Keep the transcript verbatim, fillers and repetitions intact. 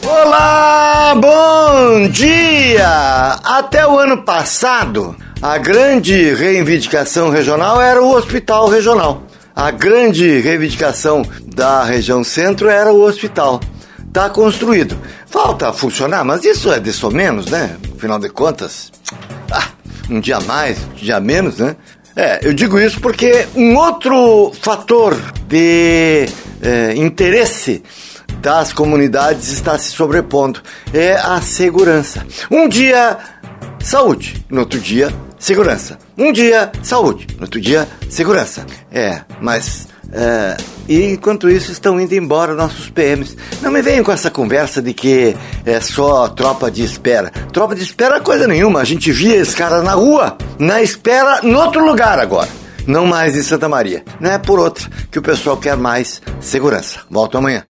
Olá, bom dia! Até o ano passado, a grande reivindicação regional era o hospital regional. A grande reivindicação da região centro era o hospital. Está construído. Falta funcionar, mas isso é de só menos, né? Afinal de contas, ah, um dia mais, um dia menos, né? É, eu digo isso porque um outro fator de é, interesse das comunidades está se sobrepondo, é a segurança. Um dia, saúde, no outro dia, segurança. Um dia, saúde, no outro dia, segurança. É, mas... É, e enquanto isso estão indo embora nossos P Ms. Não me venham com essa conversa de que é só tropa de espera. Tropa de espera é coisa nenhuma. A gente via esse cara na rua, na espera, em outro lugar agora. Não mais em Santa Maria. Não é por outra que o pessoal quer mais segurança. Volto amanhã.